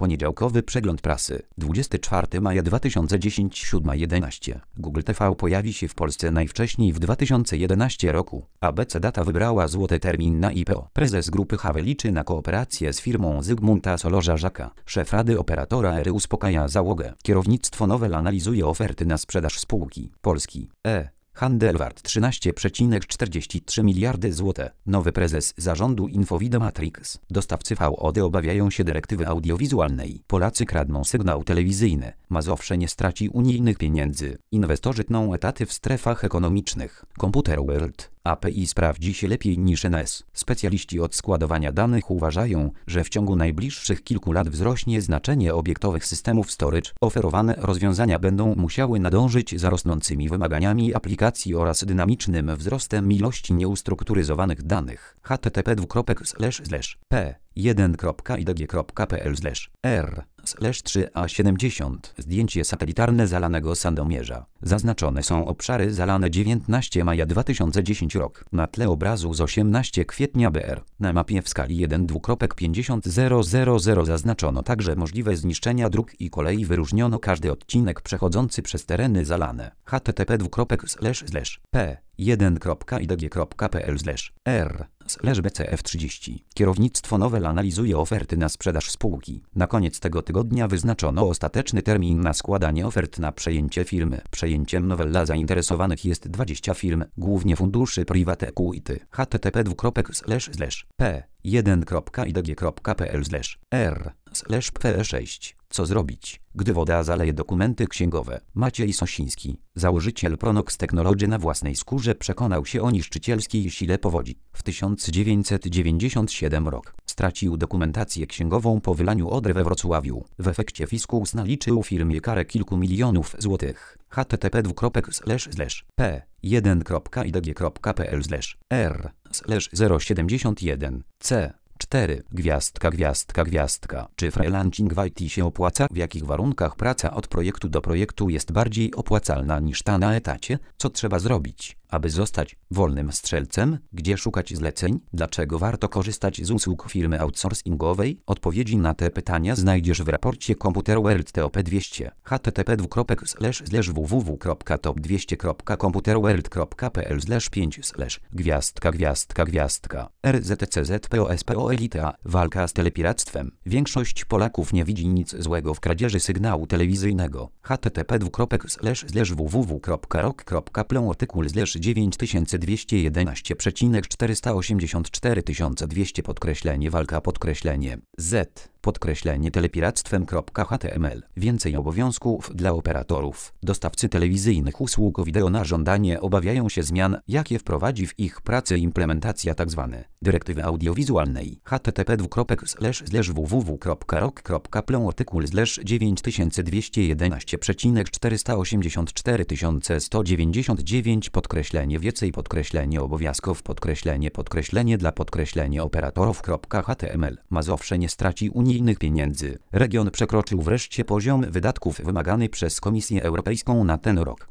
Poniedziałkowy przegląd prasy. 24 maja 2010 7:11. Google TV pojawi się w Polsce najwcześniej w 2011 roku. ABC Data wybrała złoty termin na IPO. Prezes grupy HAWE liczy na kooperację z firmą Zygmunta Solorza-Żaka. Szef rady operatora ERY uspokaja załogę. Kierownictwo Nowel analizuje oferty na sprzedaż spółki. Polski Handel wart 13,43 miliardy zł. Nowy prezes zarządu Infovida Matrix. Dostawcy VOD obawiają się dyrektywy audiowizualnej. Polacy kradną sygnał telewizyjny. Mazowsze nie straci unijnych pieniędzy. Inwestorzy tną etaty w strefach ekonomicznych. Computer World. API sprawdzi się lepiej niż NS. Specjaliści od składowania danych uważają, że w ciągu najbliższych kilku lat wzrośnie znaczenie obiektowych systemów storage. Oferowane rozwiązania będą musiały nadążyć za rosnącymi wymaganiami aplikacji oraz dynamicznym wzrostem ilości nieustrukturyzowanych danych. http://p1.idg.pl/r/3a70. Zdjęcie satelitarne zalanego Sandomierza. Zaznaczone są obszary zalane 19 maja 2010 rok. Na tle obrazu z 18 kwietnia BR. Na mapie w skali 1:50,000 zaznaczono także możliwe zniszczenia dróg i kolei. Wyróżniono każdy odcinek przechodzący przez tereny zalane. http://p1.idg.pl/r/bcf30. Kierownictwo Nowel analizuje oferty na sprzedaż spółki. Na koniec tego tygodnia wyznaczono ostateczny termin na składanie ofert na przejęcie firmy. Przejęciem Nowella zainteresowanych jest 20 firm, głównie funduszy private equity. http://p1.idg.pl/r/pe6. Co zrobić, gdy woda zaleje dokumenty księgowe? Maciej Sosiński, założyciel Pronox Technology, na własnej skórze przekonał się o niszczycielskiej sile powodzi. W 1997 rok stracił dokumentację księgową po wylaniu Odry we Wrocławiu. W efekcie fiskus naliczył firmie karę kilku milionów złotych. http://p1.idg.pl/r/071c. 4. Czy freelancing w IT się opłaca? W jakich warunkach praca od projektu do projektu jest bardziej opłacalna niż ta na etacie? Co trzeba zrobić, aby zostać wolnym strzelcem? Gdzie szukać zleceń? Dlaczego warto korzystać z usług firmy outsourcingowej? Odpowiedzi na te pytania znajdziesz w raporcie Computer World TOP 200. http://www.top200.computerworld.pl/5/. RZCZPOSPO Elita. Walka z telepiractwem. Większość Polaków nie widzi nic złego w kradzieży sygnału telewizyjnego. http://www.rok.pl artykuł /9211,484200 walka _z telepiractwem.html. Więcej obowiązków dla operatorów. Dostawcy telewizyjnych usług wideo na żądanie obawiają się zmian, jakie wprowadzi w ich pracy implementacja tzw. dyrektywy audiowizualnej. http://www.rok.pl artykuł /9214484199 więcej obowiązków dla operatorów.html. Mazowsze nie straci unijnych pieniędzy. Region przekroczył wreszcie poziom wydatków wymagany przez Komisję Europejską na ten rok.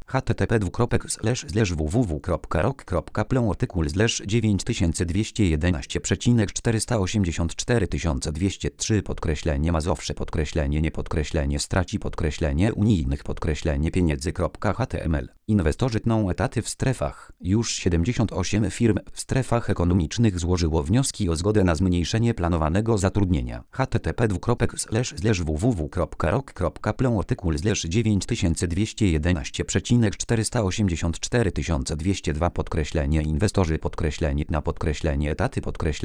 http://www.rok.pl artykuł /921484,203 Mazowsze nie straci unijnych pieniędzy.html. Inwestorzy tną etaty w strefach. Już 78 firm w strefach ekonomicznych złożyło wnioski o zgodę na zmniejszenie planowanego zatrudnienia. http://www.rok.pl artykuł /921484,202 inwestorzy etaty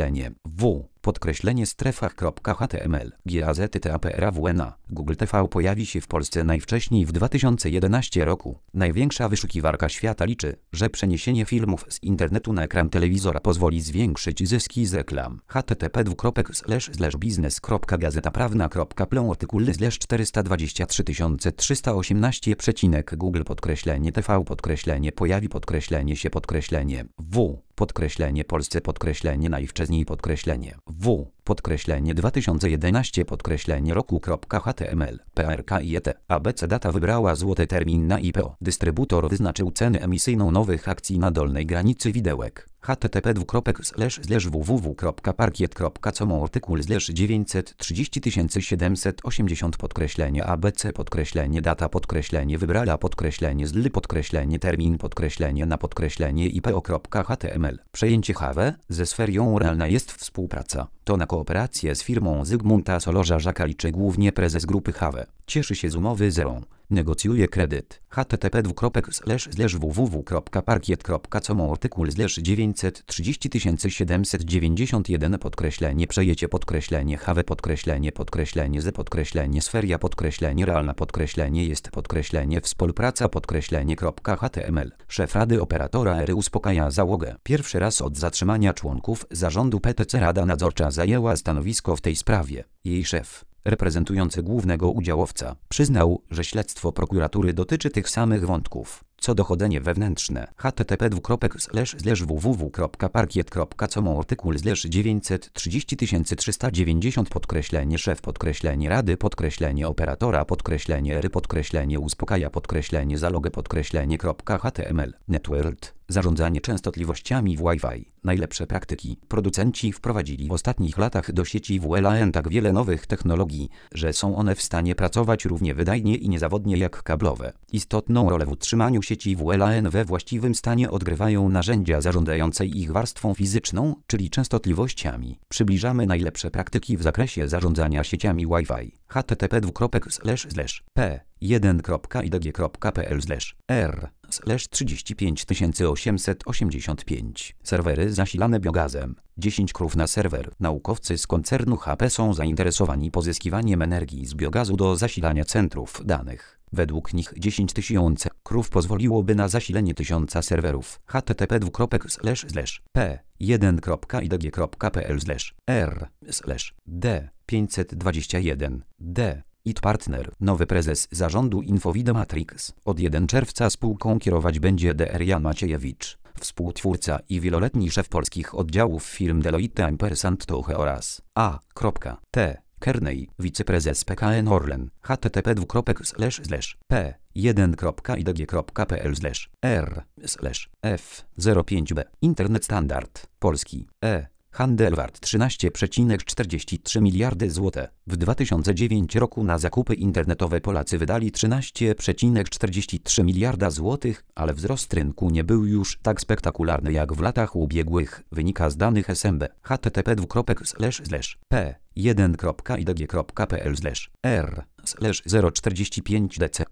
strefach.html. GAZTAPRAWNA. Google TV pojawi się w Polsce najwcześniej w 2011 roku. Największa wyszukiwarka świata liczy, że przeniesienie filmów z internetu na ekran telewizora pozwoli zwiększyć zyski z reklam. http://business.gazetaprawna.pl artykuł /423318. Google TV pojawi w Polsce najwcześniej w roku.html, PRKIT, ABC Data wybrała złoty termin na IPO. Dystrybutor wyznaczył cenę emisyjną nowych akcji na dolnej granicy widełek. http://www.parkiet.com artykuł /930 780 ABC data wybrala termin na IPO.html. Przejęcie HW ze sferią realna jest współpraca. To na kooperację z firmą Zygmunta Solorza-Żaka liczy głównie prezes grupy HW. Cieszy się z umowy zerą. Negocjuje kredyt. http://www.parkiet.com artykuł /930 791 przejęcie HW z sferia realna jest współpraca .html. Szef Rady Operatora ERY uspokaja załogę. Pierwszy raz od zatrzymania członków zarządu PTC Rada Nadzorcza zajęła stanowisko w tej sprawie. Jej szef, reprezentujący głównego udziałowca, przyznał, że śledztwo prokuratury dotyczy tych samych wątków, co dochodzenie wewnętrzne. http://www.parkiet.com artykuł /930 390 szef Rady Operatora ERY uspokaja zalogę .html. Networld. Zarządzanie częstotliwościami w Wi-Fi. Najlepsze praktyki. Producenci wprowadzili w ostatnich latach do sieci WLAN tak wiele nowych technologii, że są one w stanie pracować równie wydajnie i niezawodnie jak kablowe. Istotną rolę w utrzymaniu sieci WLAN we właściwym stanie odgrywają narzędzia zarządzające ich warstwą fizyczną, czyli częstotliwościami. Przybliżamy najlepsze praktyki w zakresie zarządzania sieciami Wi-Fi. http://p1.idg.pl/r/35885. Serwery zasilane biogazem. 10 krów na serwer. Naukowcy z koncernu HP są zainteresowani pozyskiwaniem energii z biogazu do zasilania centrów danych. Według nich 10 000 krów pozwoliłoby na zasilenie 1000 serwerów. http://p1.idg.pl/r/d521d. IT Partner. Nowy prezes zarządu Infovida Matrix. Od 1 czerwca spółką kierować będzie Dr. Jan Maciejewicz, współtwórca i wieloletni szef polskich oddziałów firm Deloitte Touche oraz A.T. Kearney, wiceprezes PKN Orlen. http://p1.idg.pl/r/f05b. Internet Standard. Polski. Handel wart 13,43 miliardy zł. W 2009 roku na zakupy internetowe Polacy wydali 13,43 miliarda złotych, ale wzrost rynku nie był już tak spektakularny jak w latach ubiegłych, wynika z danych SMB. http://p1.idg.pl/r/045dc.